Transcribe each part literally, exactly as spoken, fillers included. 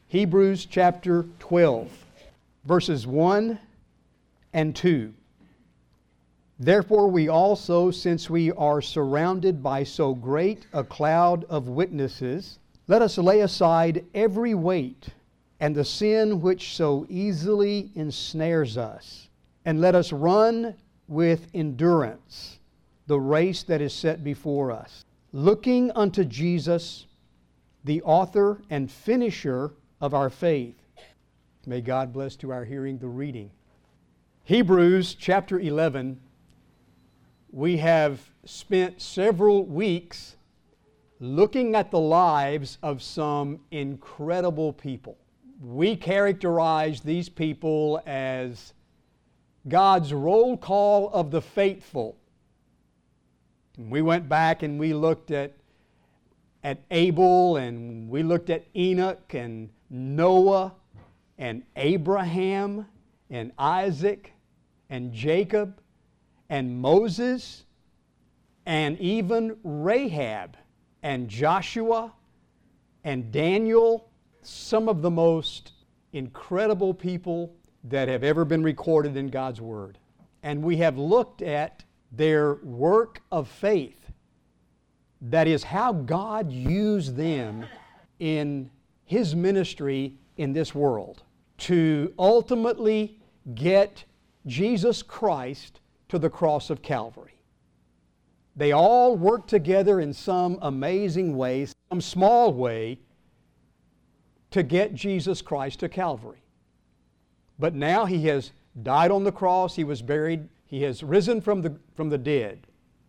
Hebrews chapter twelve, verses one and two. Therefore we also, since we are surrounded by so great a cloud of witnesses, let us lay aside every weight and the sin which so easily ensnares us, and let us run with endurance the race that is set before us, looking unto Jesus, the author and finisher of our faith. May God bless to our hearing the reading. Hebrews chapter eleven. We have spent several weeks looking at the lives of some incredible people. We characterize these people as God's roll call of the faithful. We went back and we looked at, at Abel, and we looked at Enoch and Noah and Abraham and Isaac and Jacob and Moses and even Rahab and Joshua and Daniel, some of the most incredible people that have ever been recorded in God's Word. And we have looked at their work of faith. That is how God used them in His ministry in this world to ultimately get Jesus Christ to the cross of Calvary. They all worked together in some amazing way, some small way, to get Jesus Christ to Calvary. But now He has died on the cross, He was buried, He has risen from the, from the dead.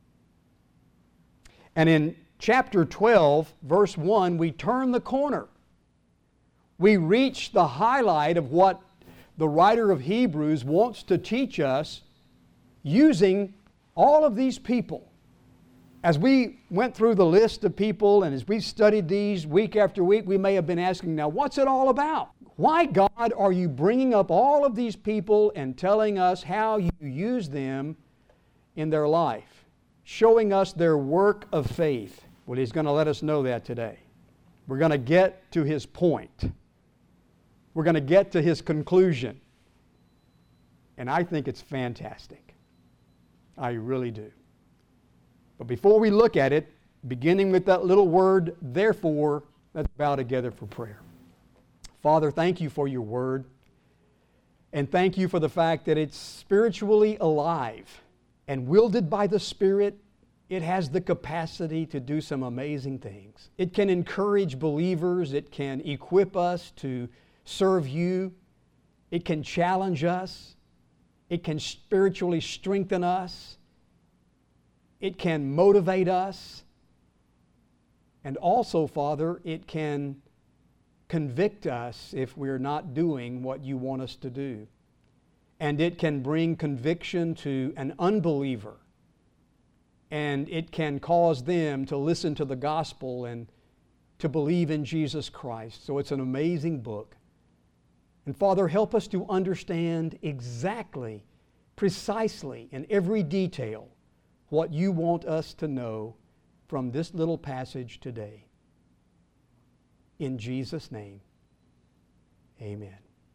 And in chapter twelve, verse one, we turn the corner. We reach the highlight of what the writer of Hebrews wants to teach us using all of these people. As we went through the list of people and as we studied these week after week, we may have been asking, now what's it all about? Why, God, are you bringing up all of these people and telling us how you use them in their life, showing us their work of faith? Well, He's going to let us know that today. We're going to get to His point. We're going to get to His conclusion. And I think it's fantastic. I really do. But before we look at it, beginning with that little word, therefore, let's bow together for prayer. Father, thank You for Your Word. And thank You for the fact that it's spiritually alive and wielded by the Spirit. It has the capacity to do some amazing things. It can encourage believers. It can equip us to serve You. It can challenge us. It can spiritually strengthen us. It can motivate us. And also, Father, it can convict us if we're not doing what You want us to do. And it can bring conviction to an unbeliever. And it can cause them to listen to the gospel and to believe in Jesus Christ. So it's an amazing book. And Father, help us to understand exactly, precisely, in every detail, what You want us to know from this little passage today. In Jesus' name, amen.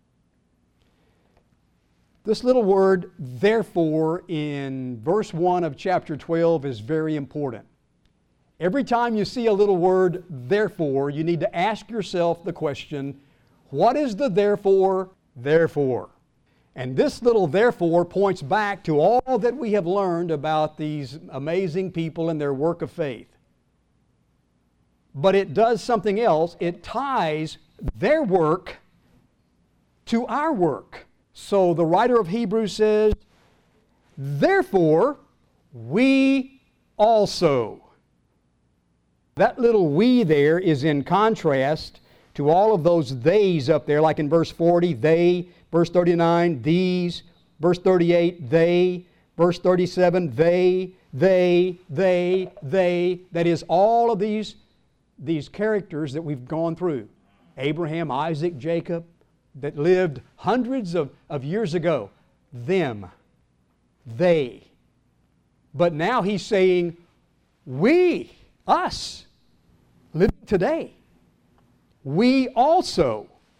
This little word, therefore, in verse one of chapter twelve is very important. Every time you see a little word, therefore, you need to ask yourself the question, what is the therefore, therefore? And this little therefore points back to all that we have learned about these amazing people and their work of faith. But it does something else. It ties their work to our work. So the writer of Hebrews says, therefore, we also. That little we there is in contrast to all of those theys up there, like in verse forty, they, verse thirty-nine, these, verse thirty-eight, they, verse thirty-seven, they, they, they, they. That is all of these, these characters that we've gone through. Abraham, Isaac, Jacob, that lived hundreds of, of years ago. Them, they. But now he's saying, we, us, living today. We also.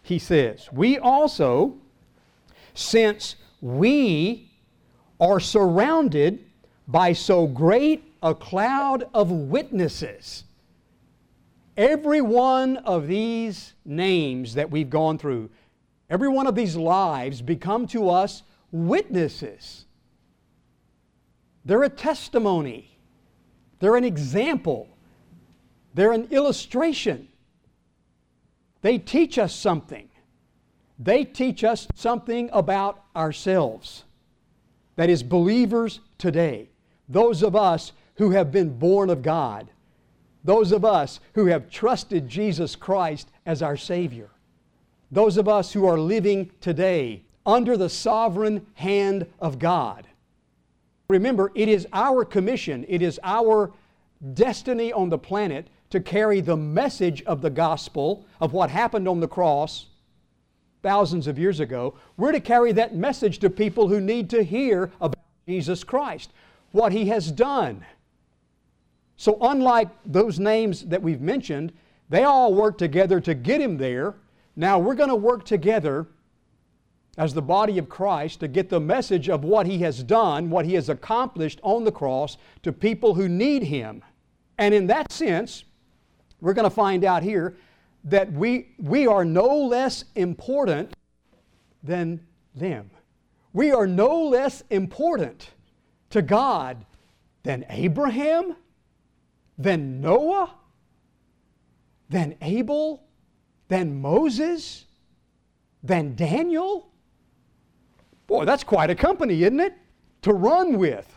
he says, we also, since we are surrounded by so great a cloud of witnesses. Every one of these names that we've gone through, every one of these lives become to us witnesses. They're a testimony. They're an example. They're an illustration. They teach us something. They teach us something about ourselves. That is, believers today, those of us who have been born of God, those of us who have trusted Jesus Christ as our Savior, those of us who are living today under the sovereign hand of God. Remember, it is our commission, it is our destiny on the planet to carry the message of the gospel of what happened on the cross thousands of years ago. We're to carry that message to people who need to hear about Jesus Christ, what He has done. So unlike those names that we've mentioned, they all work together to get Him there. Now we're going to work together as the body of Christ to get the message of what He has done, what He has accomplished on the cross to people who need Him. And in that sense, we're going to find out here that we, we are no less important than them. We are no less important to God than Abraham, than Noah, than Abel, than Moses, than Daniel. Boy, that's quite a company, isn't it? To run with.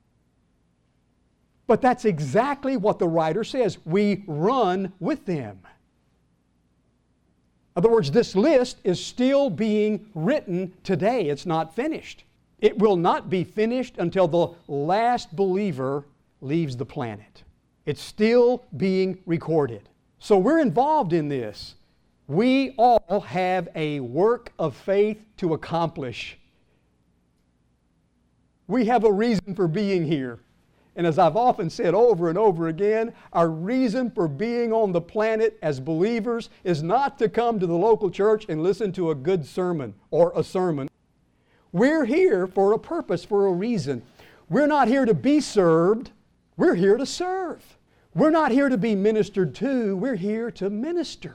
But that's exactly what the writer says. We run with them. In other words, this list is still being written today. It's not finished. It will not be finished until the last believer leaves the planet. It's still being recorded. So we're involved in this. We all have a work of faith to accomplish. We have a reason for being here. And as I've often said over and over again, our reason for being on the planet as believers is not to come to the local church and listen to a good sermon or a sermon. We're here for a purpose, for a reason. We're not here to be served. We're here to serve. We're not here to be ministered to. We're here to minister.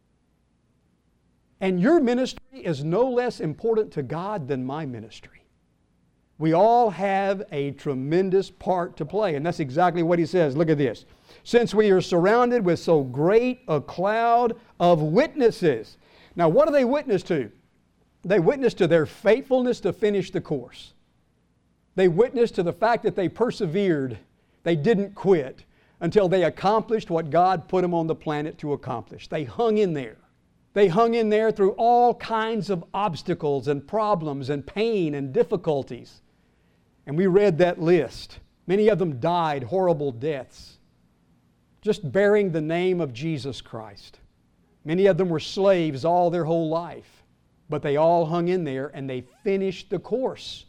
And your ministry is no less important to God than my ministry. We all have a tremendous part to play, and that's exactly what he says. Look at this. Since we are surrounded with so great a cloud of witnesses. Now, what do they witness to? They witness to their faithfulness to finish the course. They witness to the fact that they persevered. They didn't quit until they accomplished what God put them on the planet to accomplish. They hung in there. They hung in there through all kinds of obstacles and problems and pain and difficulties. And we read that list. Many of them died horrible deaths, just bearing the name of Jesus Christ. Many of them were slaves all their whole life, but they all hung in there and they finished the course.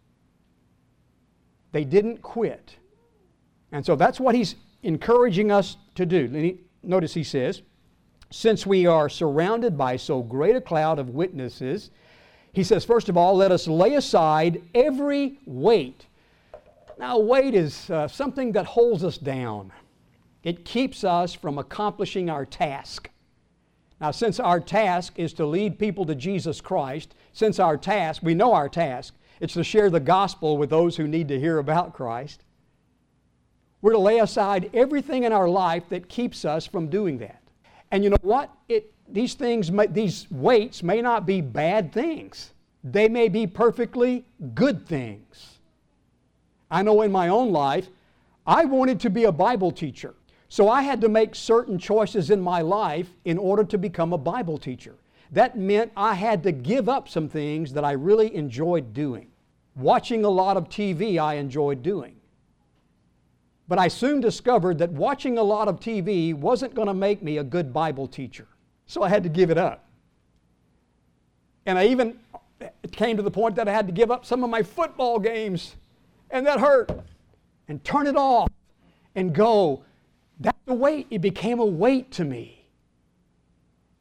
They didn't quit. And so that's what he's encouraging us to do. Notice he says, since we are surrounded by so great a cloud of witnesses, he says, first of all, let us lay aside every weight. Now, weight is uh, something that holds us down. It keeps us from accomplishing our task. Now, since our task is to lead people to Jesus Christ, since our task, we know our task, it's to share the gospel with those who need to hear about Christ, we're to lay aside everything in our life that keeps us from doing that. And you know what? It, these things, may, these weights may not be bad things. They may be perfectly good things. I know in my own life, I wanted to be a Bible teacher. So I had to make certain choices in my life in order to become a Bible teacher. That meant I had to give up some things that I really enjoyed doing. Watching a lot of T V I enjoyed doing. But I soon discovered that watching a lot of T V wasn't going to make me a good Bible teacher. So I had to give it up. And I even, it came to the point that I had to give up some of my football games. And that hurt. And turn it off and go. That's a weight. It became a weight to me.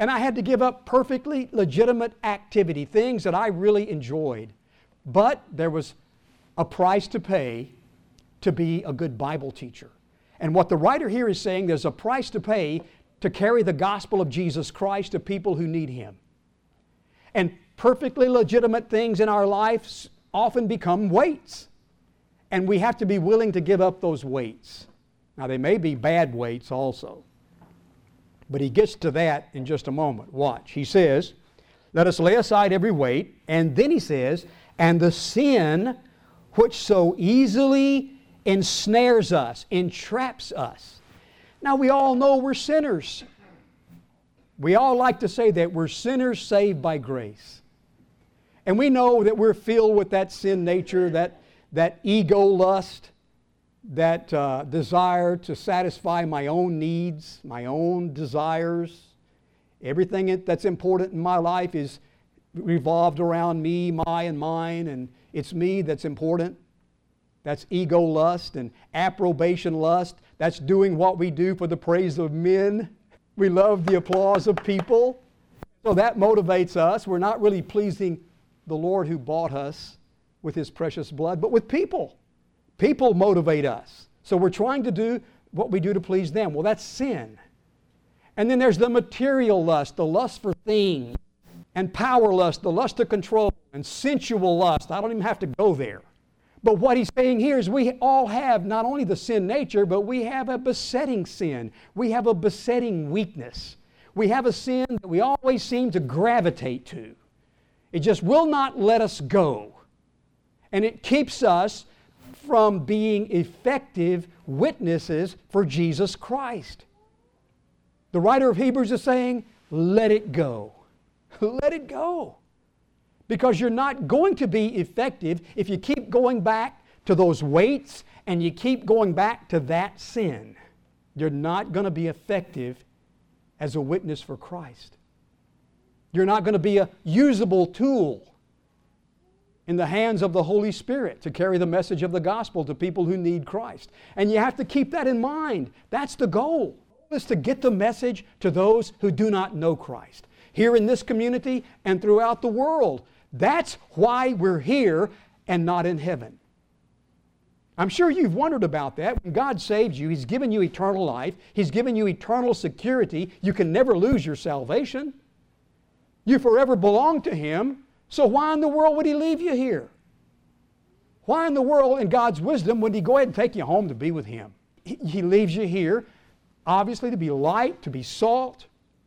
And I had to give up perfectly legitimate activity, things that I really enjoyed. But there was a price to pay to be a good Bible teacher. And what the writer here is saying, there's a price to pay to carry the gospel of Jesus Christ to people who need Him. And perfectly legitimate things in our lives often become weights. And we have to be willing to give up those weights. Now, they may be bad weights also. But he gets to that in just a moment. Watch. He says, let us lay aside every weight. And then he says, and the sin which so easily ensnares us, entraps us. Now, we all know we're sinners. We all like to say that we're sinners saved by grace. And we know that we're filled with that sin nature, that, that ego lust, that uh, desire to satisfy my own needs, my own desires. Everything that's important in my life is revolved around me, my and mine, and it's me that's important. That's ego lust and approbation lust. That's doing what we do for the praise of men. We love the applause of people. So that motivates us. We're not really pleasing the Lord who bought us with His precious blood, but with people. People motivate us. So we're trying to do what we do to please them. Well, that's sin. And then there's the material lust, the lust for things, and power lust, the lust to control, and sensual lust. I don't even have to go there. But what he's saying here is we all have not only the sin nature, but we have a besetting sin. We have a besetting weakness. We have a sin that we always seem to gravitate to. It just will not let us go. And it keeps us from being effective witnesses for Jesus Christ. The writer of Hebrews is saying, let it go. Let it go. Because you're not going to be effective if you keep going back to those weights and you keep going back to that sin. You're not going to be effective as a witness for Christ. You're not going to be a usable tool in the hands of the Holy Spirit to carry the message of the gospel to people who need Christ. And you have to keep that in mind. That's the goal, is to get the message to those who do not know Christ, here in this community and throughout the world. That's why we're here and not in heaven. I'm sure you've wondered about that. When God saves you, He's given you eternal life. He's given you eternal security. You can never lose your salvation. You forever belong to Him. So why in the world would He leave you here? Why in the world, in God's wisdom, would He go ahead and take you home to be with Him? He, he leaves you here, obviously, to be light, to be salt.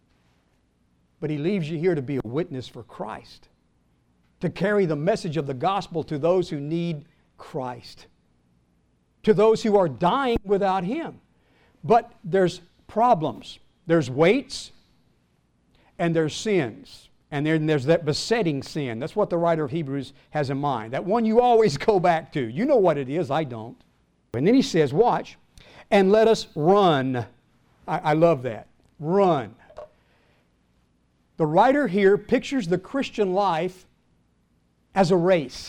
But He leaves you here to be a witness for Christ, to carry the message of the gospel to those who need Christ, to those who are dying without Him. But there's problems. There's weights and there's sins. And then there's that besetting sin. That's what the writer of Hebrews has in mind. That one you always go back to. You know what it is. I don't. And then he says, watch, and let us run. I, I love that. Run. The writer here pictures the Christian life as a race.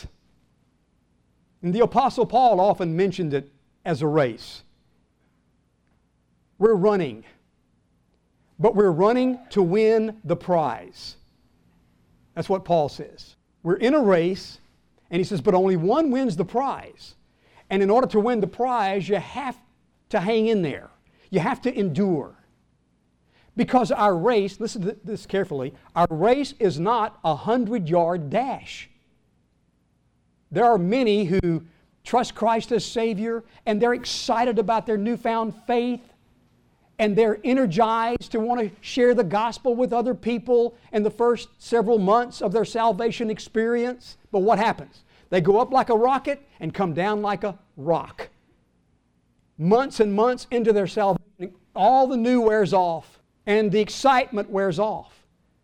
And the Apostle Paul often mentioned it as a race. We're running, but we're running to win the prize. That's what Paul says. We're in a race, and he says, but only one wins the prize. And in order to win the prize, you have to hang in there. You have to endure. Because our race, listen to this carefully, our race is not a hundred-yard dash. There are many who trust Christ as Savior, and they're excited about their newfound faith, and they're energized to want to share the gospel with other people in the first several months of their salvation experience. But what happens? They go up like a rocket and come down like a rock. Months and months into their salvation, all the new wears off, and the excitement wears off.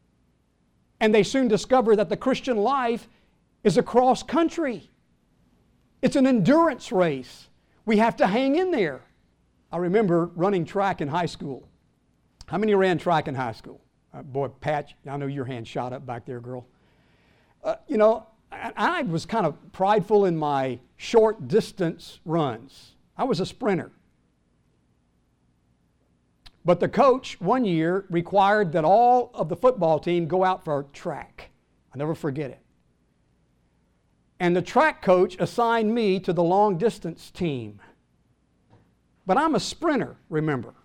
And they soon discover that the Christian life is a cross country. It's an endurance race. We have to hang in there. I remember running track in high school. How many ran track in high school? Uh, boy, Pat, I know your hand shot up back there, girl. Uh, you know, I, I was kind of prideful in my short distance runs. I was a sprinter. But the coach one year required that all of the football team go out for track. I'll never forget it. And the track coach assigned me to the long distance team. But I'm a sprinter, remember.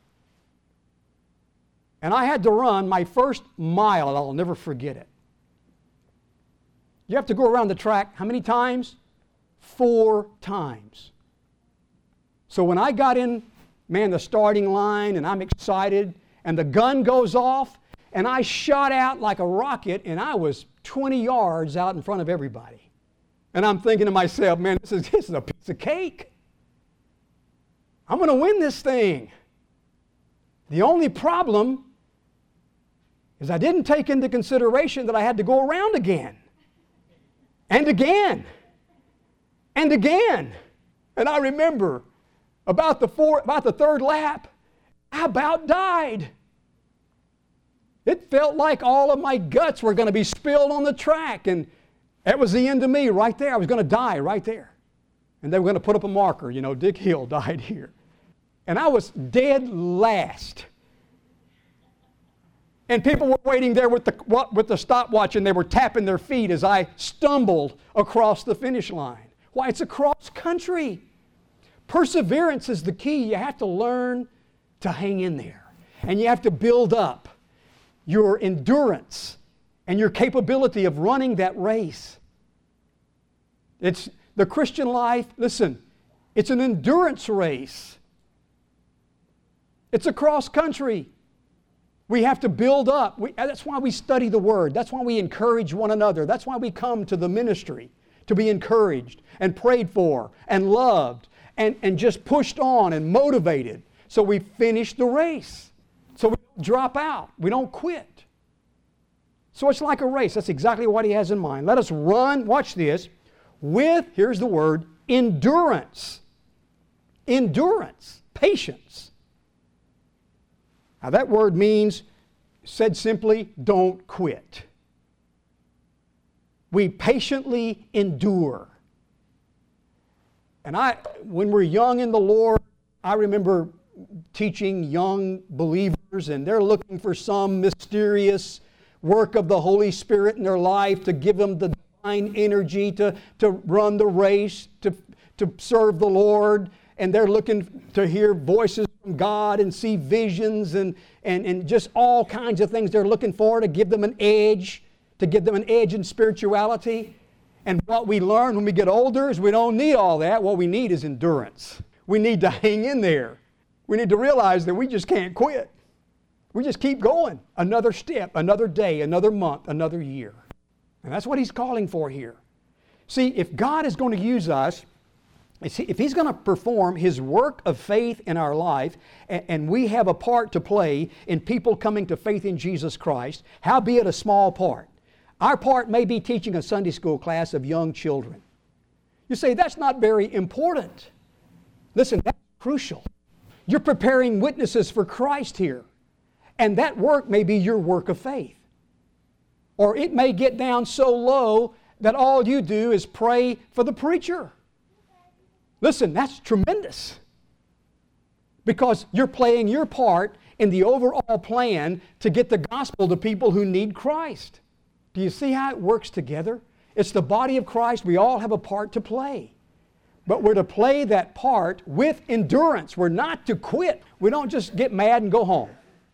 And I had to run my first mile, and I'll never forget it. You have to go around the track how many times? Four times. So when I got in, man, the starting line, and I'm excited, and the gun goes off, and I shot out like a rocket, and I was twenty yards out in front of everybody. And I'm thinking to myself, man, this is, this is a piece of cake. I'm going to win this thing. The only problem is I didn't take into consideration that I had to go around again. And again. And again. And I remember about the four, about the third lap, I about died. It felt like all of my guts were going to be spilled on the track, and that was the end of me right there. I was going to die right there. And they were going to put up a marker, you know, Dick Hill died here. And I was dead last. And people were waiting there with the, with the stopwatch, and they were tapping their feet as I stumbled across the finish line. Why, it's a cross country. Perseverance is the key. You have to learn to hang in there. And you have to build up your endurance and your capability of running that race. It's the Christian life, listen, it's an endurance race. It's a cross country. We have to build up. We, that's why we study the Word. That's why we encourage one another. That's why we come to the ministry, to be encouraged and prayed for and loved and, and just pushed on and motivated so we finish the race. So we don't drop out. We don't quit. So it's like a race. That's exactly what he has in mind. Let us run, watch this, with, here's the word, endurance. Endurance. Patience. Now that word means, said simply, don't quit. We patiently endure. And I, when we're young in the Lord, I remember teaching young believers, and they're looking for some mysterious work of the Holy Spirit in their life to give them the divine energy to, to run the race, to, to serve the Lord. And they're looking to hear voices from God and see visions and, and, and just all kinds of things they're looking for to give them an edge, to give them an edge in spirituality. And what we learn when we get older is we don't need all that. What we need is endurance. We need to hang in there. We need to realize that we just can't quit. We just keep going. Another step, another day, another month, another year. And that's what he's calling for here. See, if God is going to use us, if he's going to perform his work of faith in our life, and we have a part to play in people coming to faith in Jesus Christ, howbeit a small part. Our part may be teaching a Sunday school class of young children. You say, that's not very important. Listen, that's crucial. You're preparing witnesses for Christ here. And that work may be your work of faith. Or it may get down so low that all you do is pray for the preacher. Listen, that's tremendous. Because you're playing your part in the overall plan to get the gospel to people who need Christ. Do you see how it works together? It's the body of Christ. We all have a part to play. But we're to play that part with endurance. We're not to quit. We don't just get mad and go home.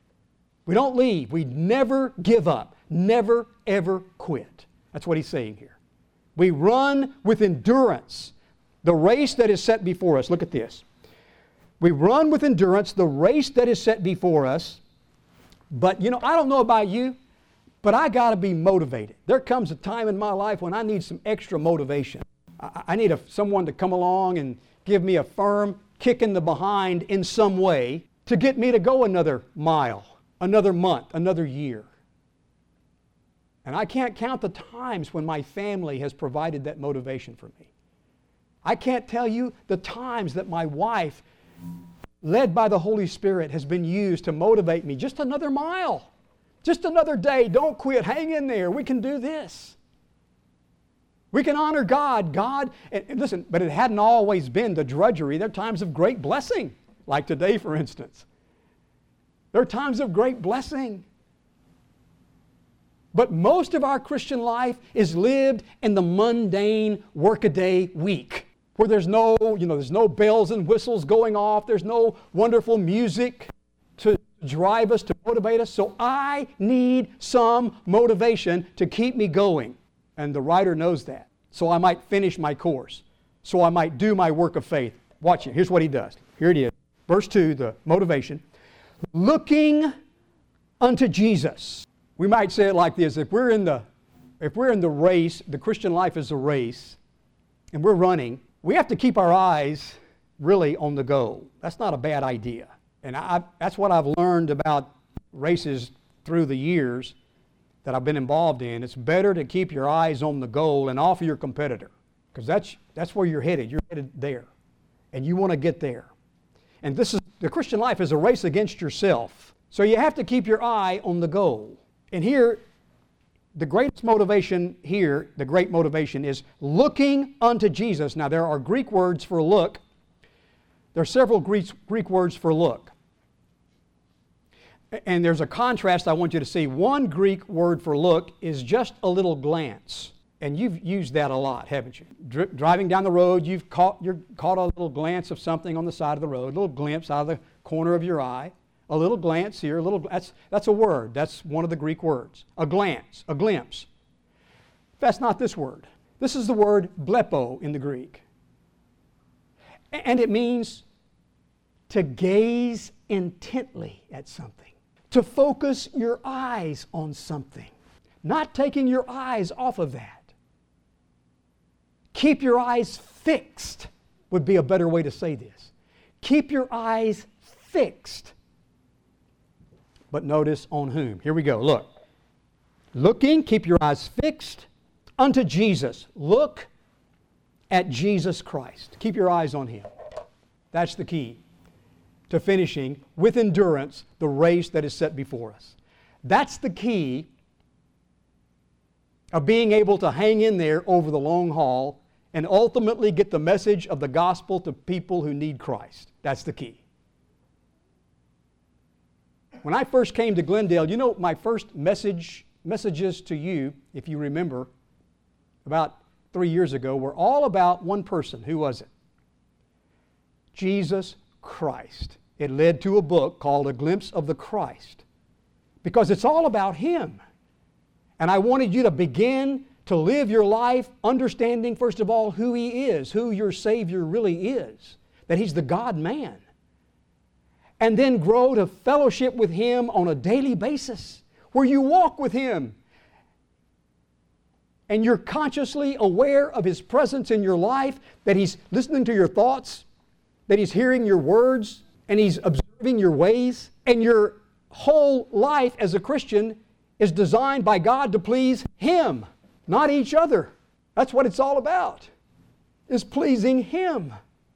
We don't leave. We never give up. Never, ever quit. That's what he's saying here. We run with endurance the race that is set before us. Look at this. We run with endurance the race that is set before us. But, you know, I don't know about you, but I got to be motivated. There comes a time in my life when I need some extra motivation. I, I need a, someone to come along and give me a firm kick in the behind in some way to get me to go another mile, another month, another year. And I can't count the times when my family has provided that motivation for me. I can't tell you the times that my wife, led by the Holy Spirit, has been used to motivate me. Just another mile. Just another day. Don't quit. Hang in there. We can do this. We can honor God. God, and, and listen, but it hadn't always been the drudgery. There are times of great blessing, like today, for instance. There are times of great blessing. But most of our Christian life is lived in the mundane workaday week, where there's no, you know, there's no bells and whistles going off. There's no wonderful music to drive us, to motivate us. So I need some motivation to keep me going. And the writer knows that. So I might finish my course. So I might do my work of faith. Watch it. Here's what he does. Here it is. Verse two, the motivation. Looking unto Jesus. We might say it like this. If we're in the, if we're in the race, the Christian life is a race, and we're running, we have to keep our eyes really on the goal. That's not a bad idea. And I, that's what I've learned about races through the years that I've been involved in. It's better to keep your eyes on the goal and off of your competitor, because that's, that's where you're headed. You're headed there, and you want to get there. And this is, the Christian life is a race against yourself. So you have to keep your eye on the goal. And here, the greatest motivation here, the great motivation is looking unto Jesus. Now, there are Greek words for look. There are several Greek, Greek words for look. And there's a contrast I want you to see. One Greek word for look is just a little glance. And you've used that a lot, haven't you? Dri- driving down the road, you've caught, you're caught a little glance of something on the side of the road, a little glimpse out of the corner of your eye. A little glance here, a little, that's, that's a word. That's one of the Greek words. A glance, a glimpse. That's not this word. This is the word blepo in the Greek. And it means to gaze intently at something. To focus your eyes on something. Not taking your eyes off of that. Keep your eyes fixed would be a better way to say this. Keep your eyes fixed. But notice on whom. Here we go. Look. Looking, keep your eyes fixed unto Jesus. Look at Jesus Christ. Keep your eyes on Him. That's the key to finishing with endurance the race that is set before us. That's the key of being able to hang in there over the long haul and ultimately get the message of the gospel to people who need Christ. That's the key. When I first came to Glendale, you know, my first message, messages to you, if you remember, about three years ago, were all about one person. Who was it? Jesus Christ. It led to a book called A Glimpse of the Christ, because it's all about Him. And I wanted you to begin to live your life understanding, first of all, who He is, who your Savior really is, that He's the God-man. And then grow to fellowship with Him on a daily basis, where you walk with Him and you're consciously aware of His presence in your life, that He's listening to your thoughts, that He's hearing your words, and He's observing your ways. And your whole life as a Christian is designed by God to please Him, not each other. That's what it's all about, is pleasing Him.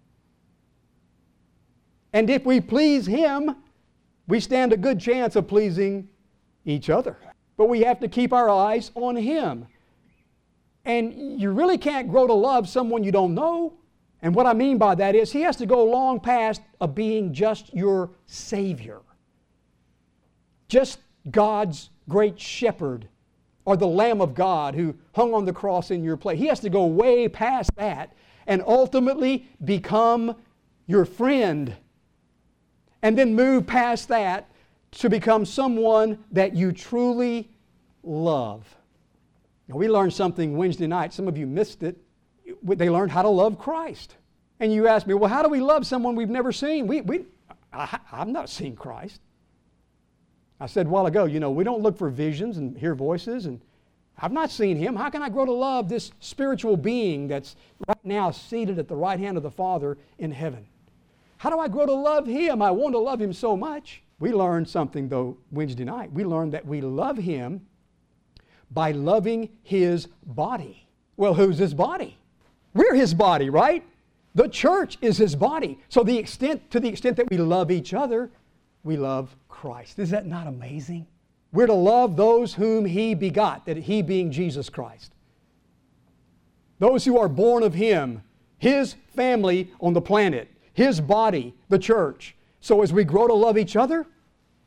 And if we please Him, we stand a good chance of pleasing each other. But we have to keep our eyes on Him. And you really can't grow to love someone you don't know. And what I mean by that is He has to go long past of being just your Savior. Just God's great shepherd, or the Lamb of God who hung on the cross in your place. He has to go way past that and ultimately become your friend. And then move past that to become someone that you truly love. Now, we learned something Wednesday night. Some of you missed it. They learned how to love Christ. And you asked me, well, how do we love someone we've never seen? We, we, I, I've not seen Christ. I said a while ago, you know, we don't look for visions and hear voices, and I've not seen Him. How can I grow to love this spiritual being that's right now seated at the right hand of the Father in heaven? How do I grow to love Him? I want to love Him so much. We learned something, though, Wednesday night. We learned that we love Him by loving His body. Well, who's His body? We're His body, right? The church is His body. So the extent, to the extent that we love each other, we love Christ. Is that not amazing? We're to love those whom He begot, that He being Jesus Christ. Those who are born of Him, His family on the planet, His body, the church. So as we grow to love each other,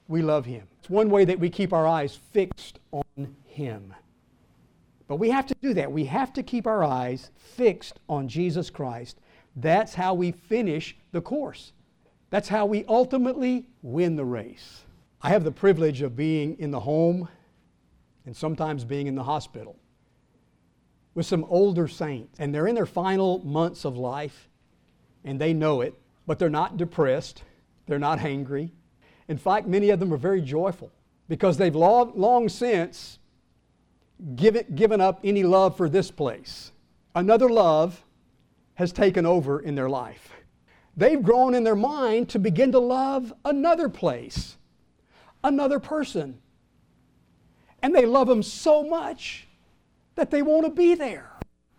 we love Him. It's one way that we keep our eyes fixed on Him. But we have to do that. We have to keep our eyes fixed on Jesus Christ. That's how we finish the course. That's how we ultimately win the race. I have the privilege of being in the home and sometimes being in the hospital with some older saints. And they're in their final months of life, and they know it, but they're not depressed. They're not angry. In fact, many of them are very joyful because they've long, long since given, given up any love for this place. Another love has taken over in their life. They've grown in their mind to begin to love another place, another person. And they love them so much that they want to be there.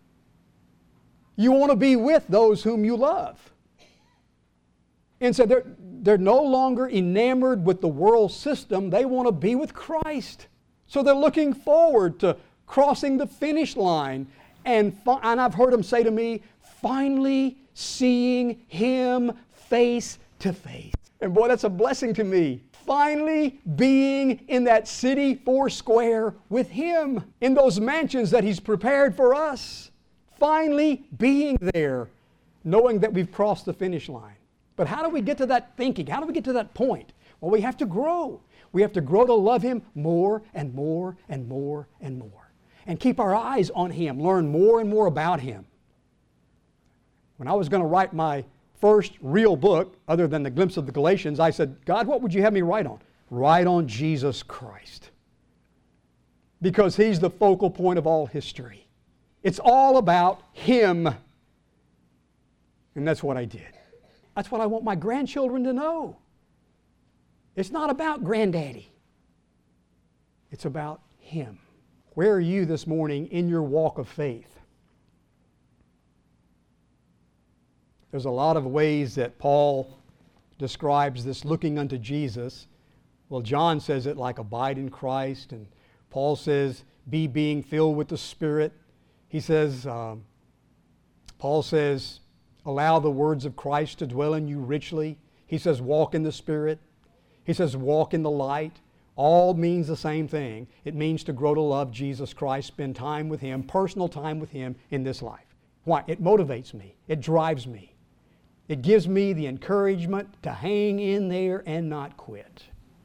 You want to be with those whom you love. And so they're, they're no longer enamored with the world system. They want to be with Christ. So they're looking forward to crossing the finish line. And, fi- and I've heard them say to me, finally seeing Him face to face. And boy, that's a blessing to me. Finally being in that city four square with Him, in those mansions that He's prepared for us. Finally being there, knowing that we've crossed the finish line. But how do we get to that thinking? How do we get to that point? Well, we have to grow. We have to grow to love Him more and more and more and more. And keep our eyes on Him, learn more and more about Him. When I was going to write my first real book, other than the Glimpse of the Galatians, I said, God, what would you have me write on? Write on Jesus Christ. Because He's the focal point of all history. It's all about Him. And that's what I did. That's what I want my grandchildren to know. It's not about granddaddy. It's about Him. Where are you this morning in your walk of faith? There's a lot of ways that Paul describes this looking unto Jesus. Well, John says it like abide in Christ, and Paul says be being filled with the Spirit. He says, um, Paul says, allow the words of Christ to dwell in you richly. He says walk in the Spirit. He says walk in the light. All means the same thing. It means to grow to love Jesus Christ, spend time with Him, personal time with Him in this life. Why? It motivates me. It drives me. It gives me the encouragement to hang in there and not quit.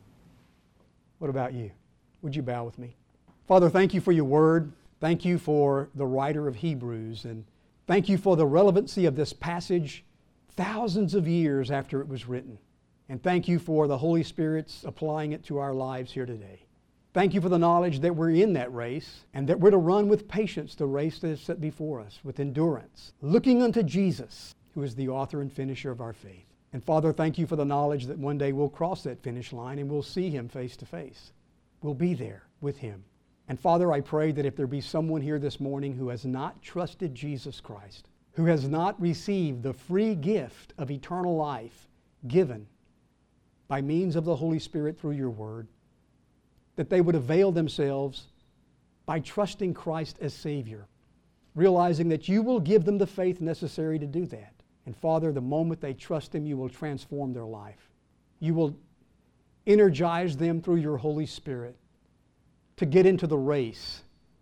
What about you? Would you bow with me? Father, thank You for Your Word. Thank You for the writer of Hebrews. And thank You for the relevancy of this passage thousands of years after it was written. And thank You for the Holy Spirit's applying it to our lives here today. Thank You for the knowledge that we're in that race and that we're to run with patience the race that is set before us, with endurance, looking unto Jesus, who is the author and finisher of our faith. And Father, thank You for the knowledge that one day we'll cross that finish line and we'll see Him face to face. We'll be there with Him. And Father, I pray that if there be someone here this morning who has not trusted Jesus Christ, who has not received the free gift of eternal life given by means of the Holy Spirit through Your Word, that they would avail themselves by trusting Christ as Savior, realizing that You will give them the faith necessary to do that. And Father, the moment they trust Him, You will transform their life. You will energize them through Your Holy Spirit to get into the race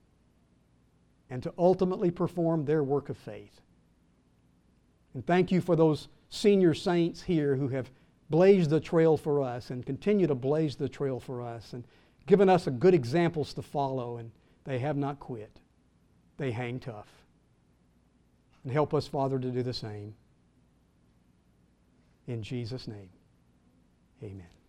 and to ultimately perform their work of faith. And thank You for those senior saints here who have blazed the trail for us and continue to blaze the trail for us and given us a good examples to follow, and they have not quit. They hang tough. And help us, Father, to do the same. In Jesus' name, amen.